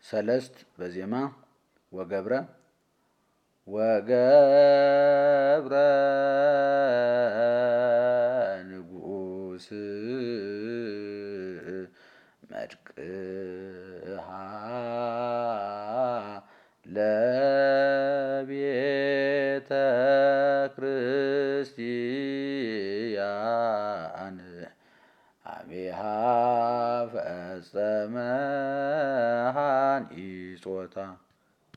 ሰለስት በዜማ ወገብረ ንጉስ መድቅሃ ለቤተ ክርስቲያን አሜሃ ፈጸመ ሐኒጾታ